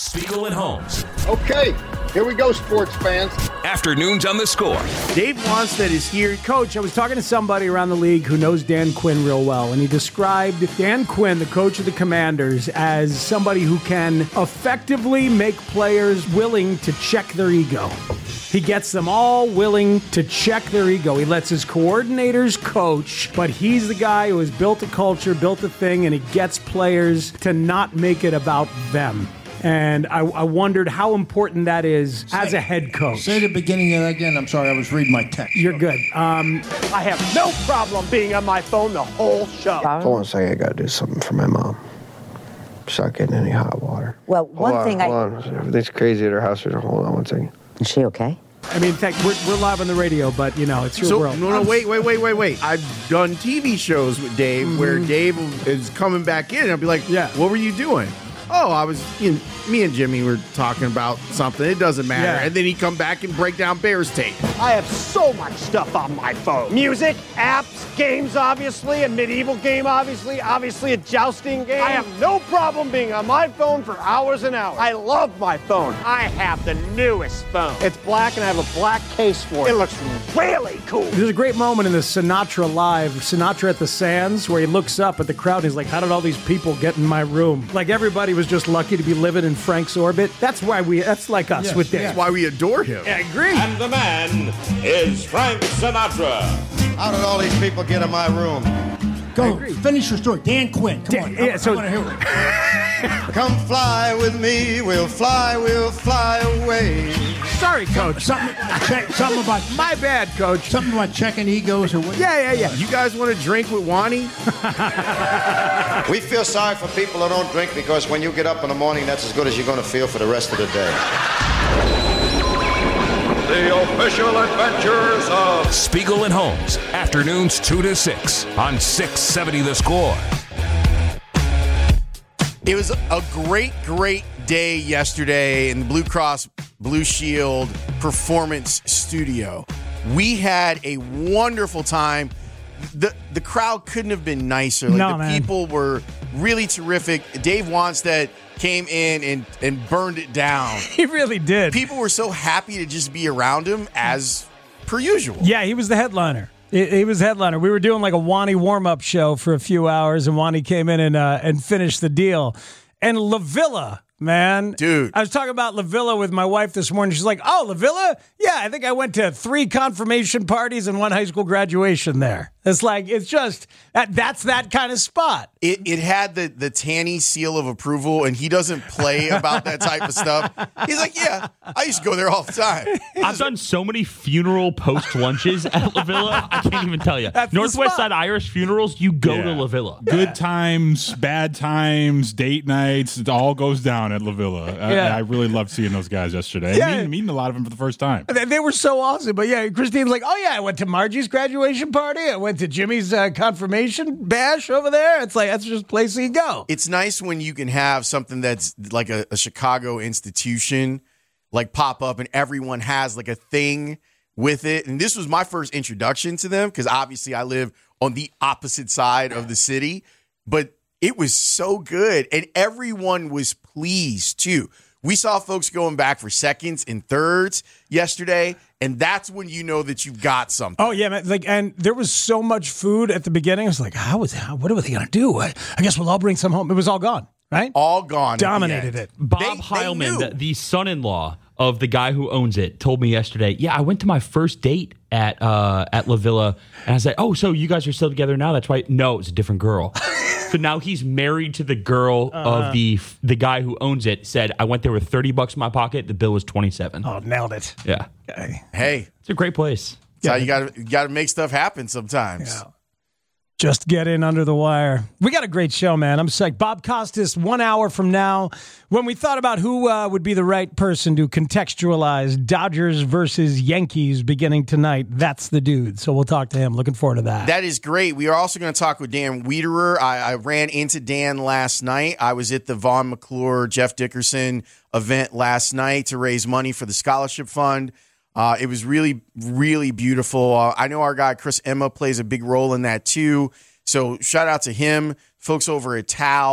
Spiegel and Holmes. Okay, here we go, sports fans. Afternoons on the Score. Dave Wannstedt is here. Coach, I was talking to somebody around the league who knows Dan Quinn real well, and he described Dan Quinn, the coach of the Commanders, as somebody who can effectively make players willing to check their ego. He gets them all willing to check their ego. He lets his coordinators coach, but he's the guy who has built a culture, built a thing, and he gets players to not make it about them. And I wondered how important that is as a head coach. Say the beginning of that again. I'm sorry, I was reading my text. You're good. I have no problem being on my phone the whole show. Hold on a second, I gotta do something for my mom. She's not getting any hot water. Well, hold on. Everything's crazy at her house. Hold on one second. Is she okay? I mean, in fact, we're live on the radio, but, you know, it's your world. No, wait. I've done TV shows with Dave where Dave is coming back in, and I'll be like, Yeah. What were you doing? Oh, I was, me and Jimmy were talking about something. It doesn't matter. Yeah. And then he'd come back and break down Bears tape. I have so much stuff on my phone. Music, apps, games, obviously, a medieval game, obviously a jousting game. I have no problem being on my phone for hours and hours. I love my phone. I have the newest phone. It's black, and I have a black case for it. It looks really cool. There's a great moment in the Sinatra Live, Sinatra at the Sands, where he looks up at the crowd and he's like, how did all these people get in my room? Like, everybody was just lucky to be living in Frank's orbit. That's like us with Dave. That's why we adore him. I agree. And the man is Frank Sinatra. How did all these people get in my room? Go, finish your story. Dan Quinn, come on. Yeah, I want to hear it. Come fly with me, we'll fly away. Sorry, Coach. Something about My bad, Coach. something about checking egos or what? Yeah. You guys want to drink with Wani? We feel sorry for people who don't drink because when you get up in the morning, that's as good as you're going to feel for the rest of the day. The official adventures of Spiegel and Holmes. Afternoons 2 to 6 on 670 The Score. It was a great day yesterday in the Blue Cross Blue Shield Performance Studio. We had a wonderful time. The crowd couldn't have been nicer. People were really terrific. Dave Wannstedt came in and burned it down. He really did. People were so happy to just be around him as per usual. Yeah, he was the headliner. He was the headliner. We were doing like a Wani warm-up show for a few hours, and Wani came in and finished the deal. And La Villa, man. Dude. I was talking about La Villa with my wife this morning. She's like, oh, La Villa? Yeah, I think I went to 3 confirmation parties and 1 high school graduation there. It's just, that's that kind of spot. It had the Tanny seal of approval, and he doesn't play about that type of stuff. He's like, yeah, I used to go there all the time. I've done so many funeral post lunches at La Villa. I can't even tell you. Northwest Side Irish funerals, you go to La Villa. Good times, bad times, date nights, it all goes down at La Villa. I really loved seeing those guys yesterday. Yeah. Meeting a lot of them for the first time. They were so awesome. But yeah, Christine's like, oh yeah, I went to Margie's graduation party. I went to Jimmy's confirmation bash over there. It's like, that's just a place you go. It's nice when you can have something that's like a Chicago institution like pop up and everyone has like a thing with it. And this was my first introduction to them because obviously I live on the opposite side of the city, but it was so good. And everyone was pleased too. We saw folks going back for seconds and thirds yesterday, and that's when you know that you've got something. Oh, yeah, man. And there was so much food at the beginning. I was like, what are they going to do? I guess we'll all bring some home. It was all gone, right? All gone. Dominated it. Bob Heilman, the son-in-law of the guy who owns it, told me yesterday, yeah, I went to my first date at La Villa, and I said, oh, so you guys are still together now? That's right. No, it's a different girl. So now he's married to the girl of the guy who owns it. Said, I went there with $30 in my pocket. The bill was $27. Oh, nailed it. Yeah. Hey. It's a great place. That's how you got to make stuff happen sometimes. Yeah. Just get in under the wire. We got a great show, man. I'm psyched. Bob Costas, 1 hour from now, when we thought about who would be the right person to contextualize Dodgers versus Yankees beginning tonight, that's the dude. So we'll talk to him. Looking forward to that. That is great. We are also going to talk with Dan Wiederer. I ran into Dan last night. I was at the Vaughn McClure, Jeff Dickerson event last night to raise money for the scholarship fund. It was really, really beautiful. I know our guy Chris Emma plays a big role in that too. So shout out to him. Folks over at Tao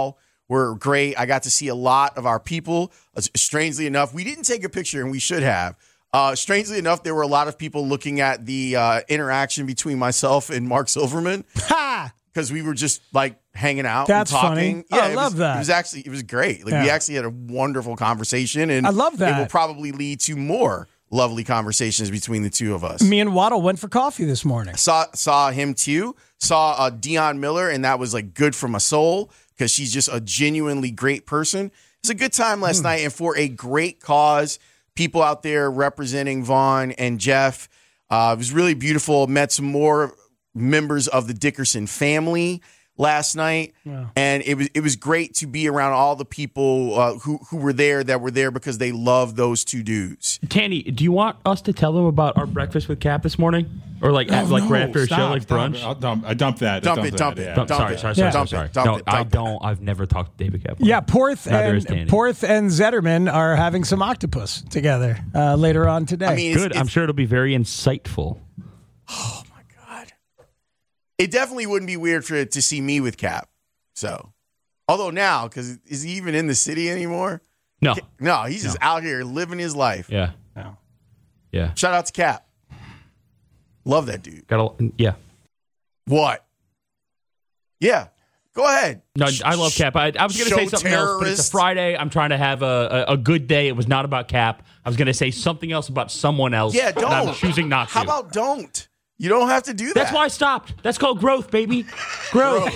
were great. I got to see a lot of our people. Strangely enough, we didn't take a picture, and we should have. Strangely enough, there were a lot of people looking at the interaction between myself and Mark Silverman. Ha! Because we were just like hanging out That's and talking. funny. I love that. It was great. Like we actually had a wonderful conversation, and I love that. It will probably lead to more lovely conversations between the two of us. Me and Waddle went for coffee this morning. Saw him too. Saw Dion Miller, and that was like good for my soul because she's just a genuinely great person. It's a good time last night, and for a great cause. People out there representing Vaughn and Jeff. It was really beautiful. Met some more members of the Dickerson family last night. Wow. And it was great to be around all the people who were there because they love those two dudes. Tanny, do you want us to tell them about our breakfast with Cap this morning? Or right after a show, like brunch? I dump that. Dump it. Sorry. No, I don't. I've never talked to David Cap. Yeah, Porth and Zetterman are having some octopus together later on today. I mean, good. I'm sure it'll be very insightful. Oh, my God. It definitely wouldn't be weird to see me with Cap. So, although now, because is he even in the city anymore? No, he's just out here living his life. Yeah. Shout out to Cap. Love that dude. What? Yeah. Go ahead. No, I love Cap. I was going to say something else, but it's a Friday. I'm trying to have a good day. It was not about Cap. I was going to say something else about someone else. Yeah, don't. I'm choosing not to. How about don't? You don't have to do that. That's why I stopped. That's called growth, baby. Growth.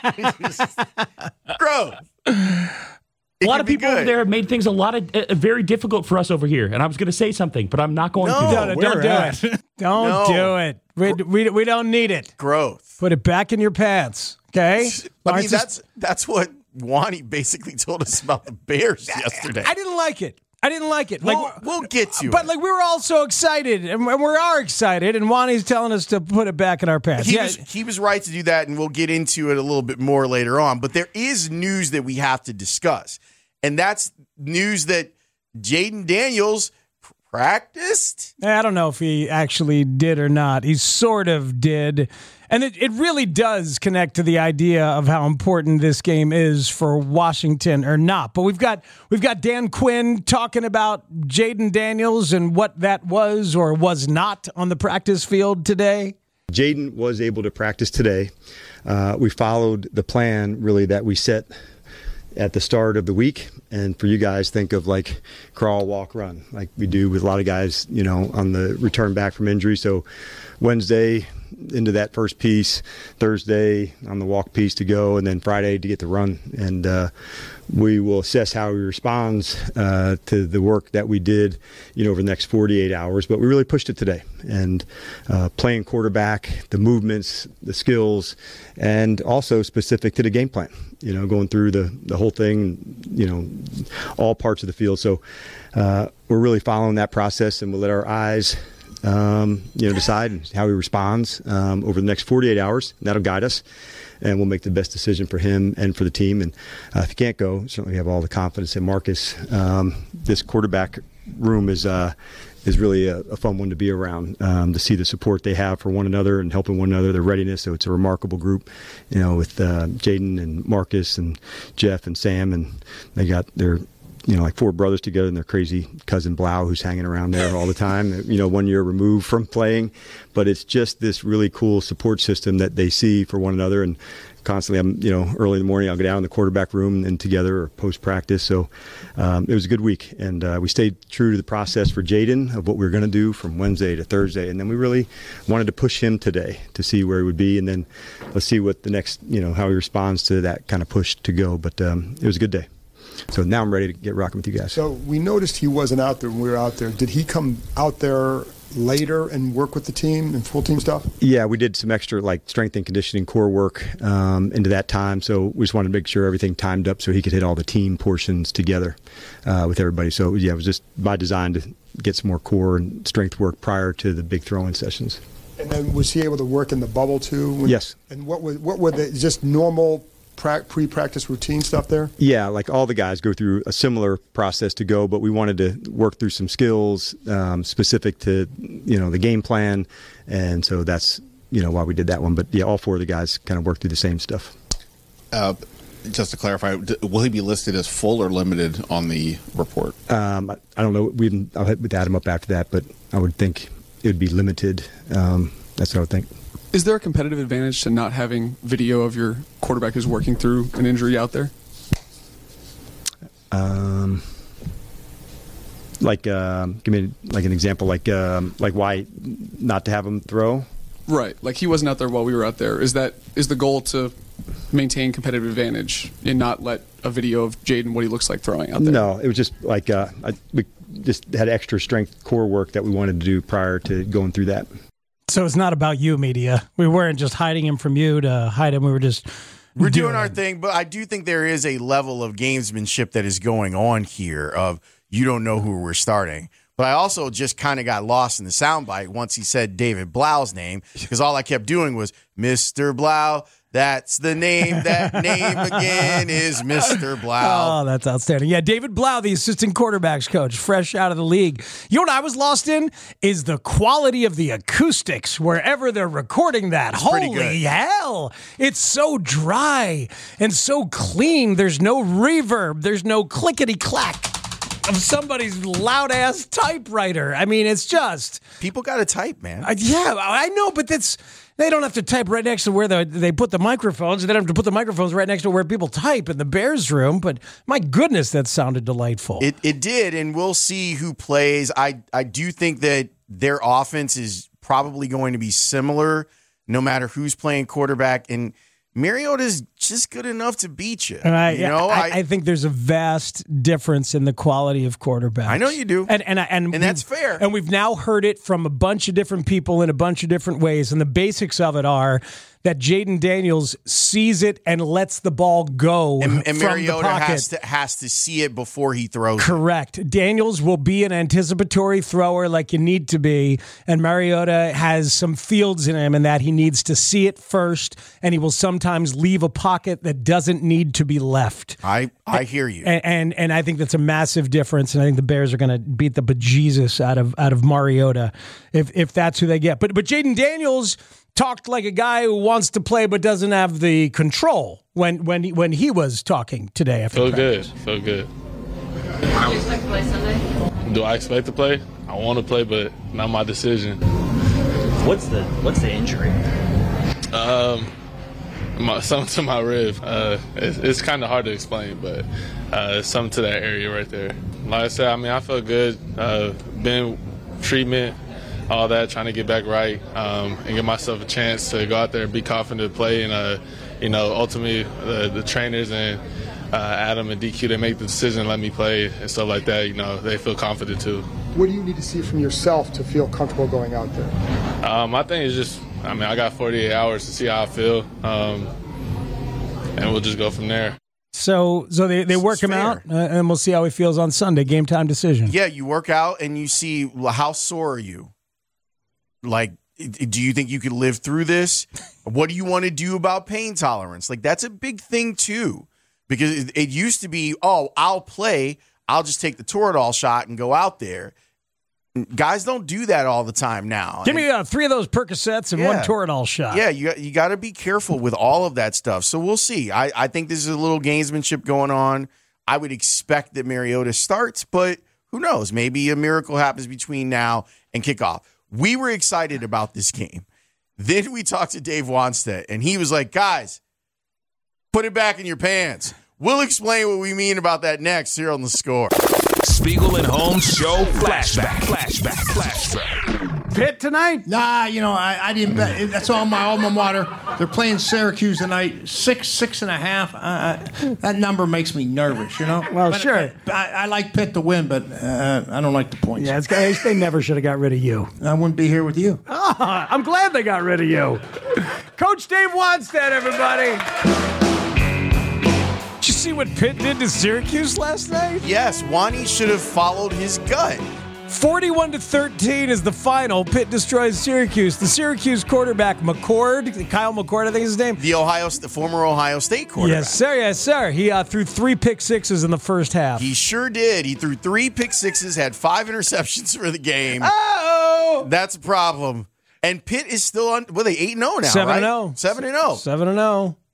Growth. A lot of people over there have made things very difficult for us over here. And I was going to say something, but I'm not going to. Don't do it. Don't do it. We don't need it. Growth. Put it back in your pants. Okay? I mean, that's what Wani basically told us about the Bears yesterday. I didn't like it. We'll get to it. But we were all so excited, and we are excited, and Wani's telling us to put it back in our pants. He was right to do that, and we'll get into it a little bit more later on. But there is news that we have to discuss, and that's news that Jayden Daniels practiced. I don't know if he actually did or not. He sort of did. And it really does connect to the idea of how important this game is for Washington or not. But we've got Dan Quinn talking about Jayden Daniels and what that was or was not on the practice field today. Jayden was able to practice today. We followed the plan really that we set at the start of the week. And for you guys, think of like crawl, walk, run, like we do with a lot of guys, on the return back from injury. So Wednesday into that first piece, Thursday on the walk piece to go, and then Friday to get the run. And we will assess how he responds to the work that we did, over the next 48 hours. But we really pushed it today. And playing quarterback, the movements, the skills, and also specific to the game plan, going through the whole thing, all parts of the field. So we're really following that process, and we'll let our eyes decide how he responds over the next 48 hours. And that'll guide us, and we'll make the best decision for him and for the team. And if he can't go, certainly have all the confidence in Marcus. This quarterback room is really a fun one to be around, to see the support they have for one another and helping one another, their readiness. So it's a remarkable group, with Jayden and Marcus and Jeff and Sam, and they got their like four brothers together and their crazy cousin Blau who's hanging around there all the time, 1 year removed from playing. But it's just this really cool support system that they see for one another. And constantly, early in the morning, I'll go down in the quarterback room and together or post-practice. So it was a good week. And we stayed true to the process for Jayden of what we were going to do from Wednesday to Thursday. And then we really wanted to push him today to see where he would be. And then let's see what the next, how he responds to that kind of push to go. But it was a good day. So now I'm ready to get rocking with you guys. So we noticed he wasn't out there when we were out there. Did he come out there later and work with the team and full team stuff? Yeah, we did some extra strength and conditioning core work into that time. So we just wanted to make sure everything timed up so he could hit all the team portions together with everybody. So it was just by design to get some more core and strength work prior to the big throwing sessions. And then was he able to work in the bubble too? Yes. And what were the just normal pre-practice routine stuff there? Yeah, all the guys go through a similar process to go, but we wanted to work through some skills specific to the game plan, and so that's why we did that one. But yeah, all four of the guys kind of worked through the same stuff. Just to clarify, will he be listed as full or limited on the report? I don't know. I'll add him up after that, but I would think it would be limited. That's what I would think. Is there a competitive advantage to not having video of your quarterback who's working through an injury out there? Give me like an example, like why not to have him throw? Right, like he wasn't out there while we were out there. Is the goal to maintain competitive advantage and not let a video of Jaden what he looks like throwing out there? No, it was just like we just had extra strength core work that we wanted to do prior to going through that. So it's not about you, media. We weren't just hiding him from you to hide him. We're doing our thing, but I do think there is a level of gamesmanship that is going on here of you don't know who we're starting. But I also just kind of got lost in the soundbite once he said David Blau's name, because all I kept doing was Mr. Blau. That's the name. That name again is Mr. Blau. Oh, that's outstanding. Yeah, David Blau, the assistant quarterbacks coach, fresh out of the league. You know what I was lost in? Is the quality of the acoustics wherever they're recording that. Holy hell. It's so dry and so clean. There's no reverb. There's no clickety-clack of somebody's loud-ass typewriter. I mean, it's just... People got to type, man. Yeah, I know, but they don't have to type right next to where they put the microphones. They don't have to put the microphones right next to where people type in the Bears room. But my goodness, that sounded delightful. It did, and we'll see who plays. I do think that their offense is probably going to be similar no matter who's playing quarterback. And Mariota's just good enough to beat you. I think there's a vast difference in the quality of quarterbacks. I know you do. And that's fair. And we've now heard it from a bunch of different people in a bunch of different ways. And the basics of it are that Jaden Daniels sees it and lets the ball go and from Mariota the pocket. has to see it before he throws Correct. it. Daniels will be an anticipatory thrower like you need to be, and Mariota has some fields in him in that he needs to see it first, and he will sometimes leave a pocket that doesn't need to be left. I hear you. And I think that's a massive difference, and I think the Bears are going to beat the bejesus out of Mariota if that's who they get. But Jaden Daniels talked like a guy who wants to play but doesn't have the control when he was talking today after practice. Feel good. Do you expect to play Sunday? Do I expect to play? I want to play, but not my decision. What's the injury? Something to my rib. It's kind of hard to explain, but it's something to that area right there. Like I said, I feel good. Been treatment, all that, trying to get back right and give myself a chance to go out there and be confident to play. And, ultimately, the trainers and Adam and DQ, they make the decision to let me play and stuff like that. They feel confident too. What do you need to see from yourself to feel comfortable going out there? I think it's just, I got 48 hours to see how I feel, and we'll just go from there. So they work him out, and we'll see how he feels on Sunday. Game time decision. Yeah, you work out, and you see, how sore are you? Like, do you think you could live through this? What do you want to do about pain tolerance? Like, that's a big thing, too. Because it used to be, I'll play. I'll just take the Toradol shot and go out there. Guys don't do that all the time now. Give me 3 of those Percocets and 1 Toradol shot. Yeah, you got to be careful with all of that stuff. So we'll see. I think this is a little gamesmanship going on. I would expect that Mariota starts, but who knows? Maybe a miracle happens between now and kickoff. We were excited about this game. Then we talked to Dave Wannstedt, and he was like, guys, put it back in your pants. We'll explain what we mean about that next here on The Score. Spiegel and Holmes Show Flashback. Pitt tonight? Nah, I didn't bet. That's all my alma mater. They're playing Syracuse tonight. 6.5. That number makes me nervous, Well, but, sure. I like Pitt to win, but I don't like the points. Yeah, they never should have got rid of you. I wouldn't be here with you. I'm glad they got rid of you. Coach Dave Wannstedt, everybody. Did you see what Pitt did to Syracuse last night? Yes, Wani should have followed his gut. 41-13 is the final. Pitt destroys Syracuse. The Syracuse quarterback, Kyle McCord, I think is his name. The former Ohio State quarterback. Yes, sir. He threw 3 pick sixes in the first half. He sure did. He threw 3 pick sixes, had 5 interceptions for the game. Oh! That's a problem. And Pitt is still on, they 8-0 now, 7-0. right? 7-0. 7-0.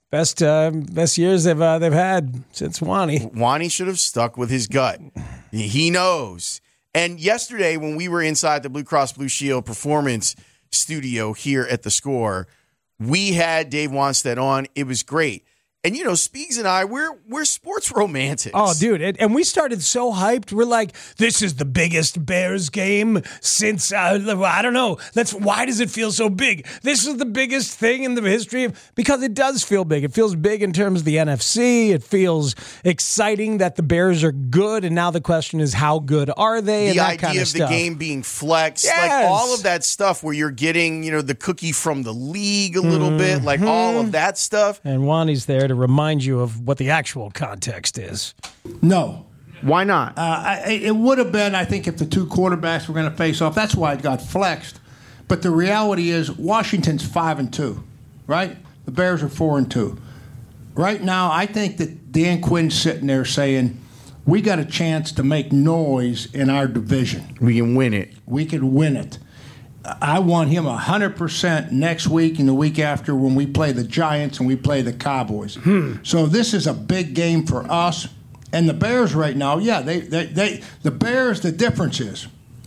Best years they've had since Wani. Wani should have stuck with his gut. He knows. And yesterday, when we were inside the Blue Cross Blue Shield Performance Studio here at The Score, we had Dave Wanstead on. It was great. And, you know, Speegs and I, we're sports romantics. Oh, dude. And we started so hyped. We're like, this is the biggest Bears game since, I don't know. Why does it feel so big? This is the biggest thing in the history because it does feel big. It feels big in terms of the NFC. It feels exciting that the Bears are good. And now the question is, how good are they? The and that idea kind of of the stuff. game being flexed, Yes. like all of that stuff where you're getting, you know, the cookie from the league a little bit, like all of that stuff. And Wani's there to remind you of what the actual context is. No. Why not? It would have been, I think, if the two quarterbacks were going to face off. That's why it got flexed. But the reality is Washington's 5-2, right? The Bears are 4-2. Right now, I think that Dan Quinn's sitting there saying, we got a chance to make noise in our division. We can win it. We can win it. I want him 100% next week and the week after when we play the Giants and we play the Cowboys. So this is a big game for us. And the Bears right now, yeah, the Bears, the difference is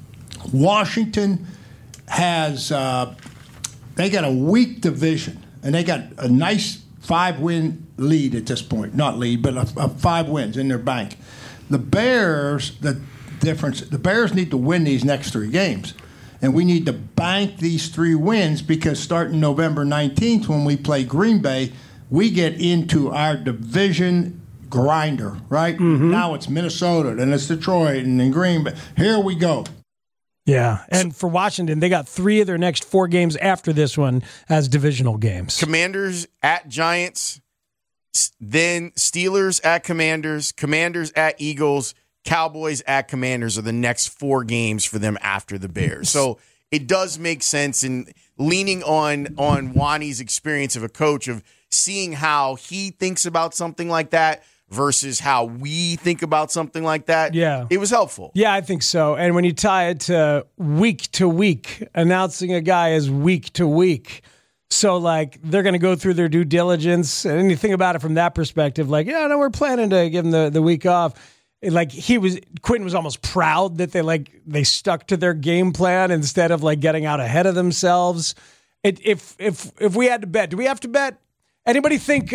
Washington has, they got a weak division. And they got a nice 5-win lead at this point. Not lead, but a 5 wins in their bank. The Bears, the Bears need to win these next 3 games. And we need to bank these 3 wins because starting November 19th when we play Green Bay, we get into our division grinder, right? Now it's Minnesota, then it's Detroit, and then Green Bay. Here we go. Yeah, and for Washington, they got 3 of their next 4 games after this one as divisional games. Commanders at Giants, then Steelers at Commanders, Commanders at Eagles, Cowboys at Commanders are the next 4 games for them after the Bears. So it does make sense, and leaning on Wani's experience of a coach of seeing how he thinks about something like that versus how we think about something like that. Yeah. It was helpful. Yeah, I think so. And when you tie it to week, announcing a guy as week to week, so like they're going to go through their due diligence and anything about it from that perspective, like, yeah, no, we're planning to give him the week off. Like Quentin was almost proud that they stuck to their game plan instead of like getting out ahead of themselves. If we had to bet, do we have to bet? Anybody think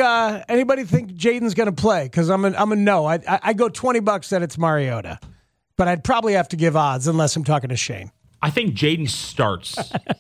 Jaden's going to play? Because I'm a no. I go $20 that it's Mariota, but I'd probably have to give odds unless I'm talking to Shane. I think Jaden starts.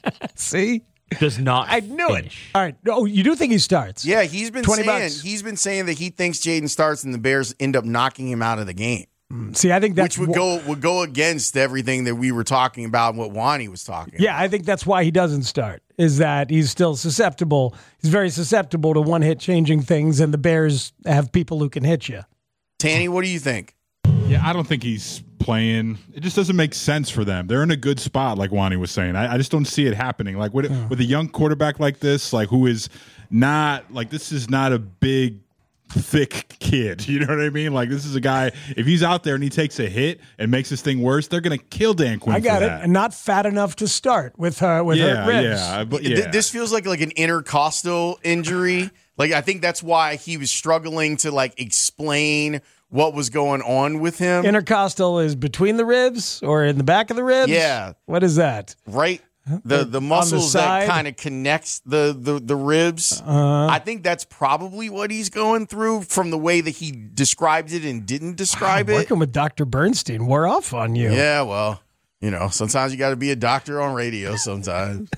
See. Does not. I knew finish. it. All right. Oh, you do think he starts? Yeah, he's been $20. saying that he thinks Jaden starts and the Bears end up knocking him out of the game. See, I think that's which would go against everything that we were talking about and what Wani was talking about. Yeah, I think that's why he doesn't start, is that he's still susceptible. He's very susceptible to one-hit changing things, and the Bears have people who can hit you. Tanny, what do you think? Yeah, I don't think he's playing. It just doesn't make sense for them. They're in a good spot, like Wani was saying. I just don't see it happening. Like with a young quarterback like this, like who is not like this is not a big, thick kid. You know what I mean? Like this is a guy. If he's out there and he takes a hit and makes this thing worse, they're going to kill Dan Quinn. I got for it. that. And not fat enough to start with her ribs. Yeah, but yeah. This feels like an intercostal injury. Like I think that's why he was struggling to like explain what was going on with him. Intercostal is between the ribs or in the back of the ribs? Yeah. What is that? Right. The muscles that kind of connects the ribs. I think that's probably what he's going through from the way that he described it and didn't describe it. Working with Dr. Bernstein wore off on you. Yeah, well, you know, sometimes you got to be a doctor on radio sometimes.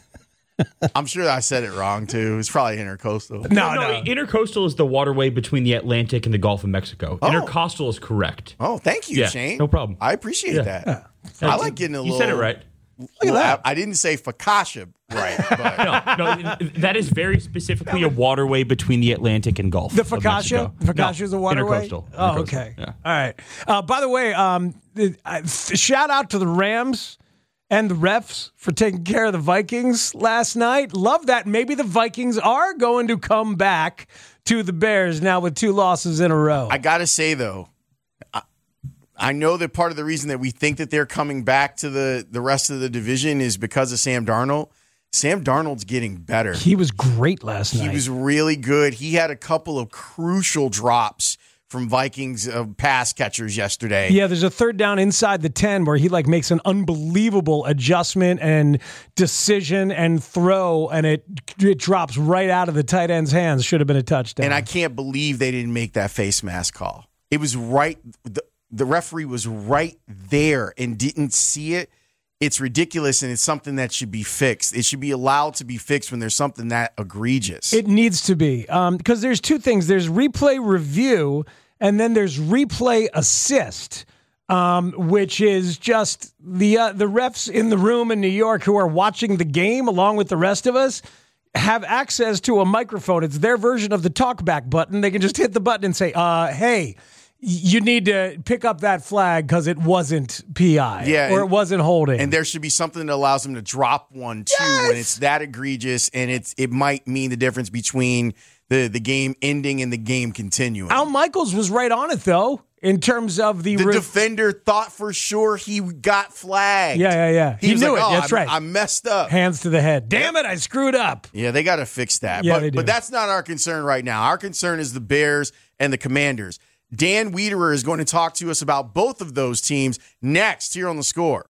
I'm sure I said it wrong, too. It's probably intercoastal. No. Intercoastal is the waterway between the Atlantic and the Gulf of Mexico. Oh. Intercostal is correct. Oh, thank you, Shane. No problem. I appreciate that. I like getting a little... You said it right. Look at that. I didn't say focaccia right. But. No, that is very specifically a waterway between the Atlantic and Gulf. The focaccia? Focaccia is a waterway? Intercoastal. Oh, okay. Yeah. All right. By the way, shout out to the Rams and the refs for taking care of the Vikings last night. Love that. Maybe the Vikings are going to come back to the Bears now with 2 losses in a row. I got to say, though, I know that part of the reason that we think that they're coming back to the rest of the division is because of Sam Darnold. Sam Darnold's getting better. He was great last night. He was really good. He had a couple of crucial drops from Vikings pass catchers yesterday. Yeah, there's a third down inside the 10 where he makes an unbelievable adjustment and decision and throw, and it drops right out of the tight end's hands. Should have been a touchdown. And I can't believe they didn't make that face mask call. It was right. The referee was right there and didn't see it. It's ridiculous, and it's something that should be fixed. It should be allowed to be fixed when there's something that egregious. It needs to be, because there's two things. There's replay review, and then there's replay assist, which is just the refs in the room in New York who are watching the game along with the rest of us have access to a microphone. It's their version of the talkback button. They can just hit the button and say, hey, you need to pick up that flag because it wasn't PI or it wasn't holding. And there should be something that allows them to drop one, too, when it's that egregious, and it might mean the difference between the game ending and the game continuing. Al Michaels was right on it, though, in terms of the defender thought for sure he got flagged. Yeah. He knew like, it. That's right. I messed up. Hands to the head. Damn it, I screwed up. Yeah, they got to fix that. Yeah, they do. But that's not our concern right now. Our concern is the Bears and the Commanders. Dan Wiederer is going to talk to us about both of those teams next here on The Score.